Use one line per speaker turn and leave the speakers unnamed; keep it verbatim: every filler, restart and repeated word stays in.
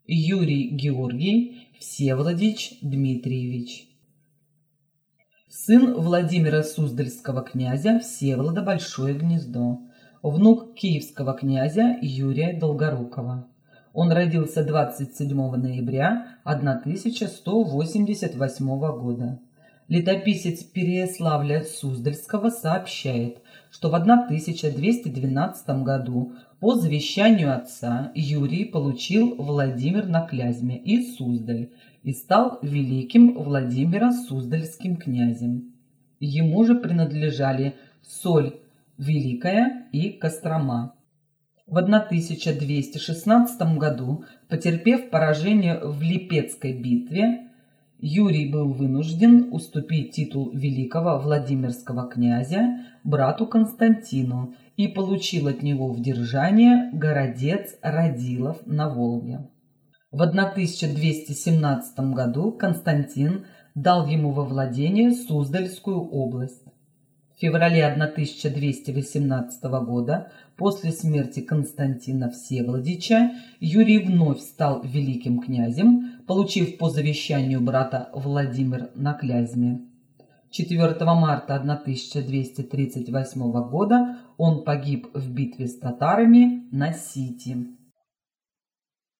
Юрий Георгий Всеволодович Дмитриевич. Сын Владимира Суздальского князя Всеволода Большое Гнездо, внук киевского князя Юрия Долгорукова. Он родился двадцать седьмого ноября тысяча сто восемьдесят восьмого года. Летописец Переяславля-Суздальского сообщает, что в тысяча двести двенадцатом году по завещанию отца Юрий получил Владимир на Клязьме и Суздаль и стал великим Владимиро-Суздальским князем. Ему же принадлежали Соль Великая и Кострома. В тысяча двести шестнадцатом году, потерпев поражение в Липецкой битве, Юрий был вынужден уступить титул великого Владимирского князя брату Константину и получил от него в держание городец Радилов на Волге. В тысяча двести семнадцатом году Константин дал ему во владение Суздальскую область. В феврале тысяча двести восемнадцатого года, после смерти Константина Всеволодовича, Юрий вновь стал великим князем, получив по завещанию брата Владимир на Клязьме. четвёртого марта тысяча двести тридцать восьмого года он погиб в битве с татарами на Сити.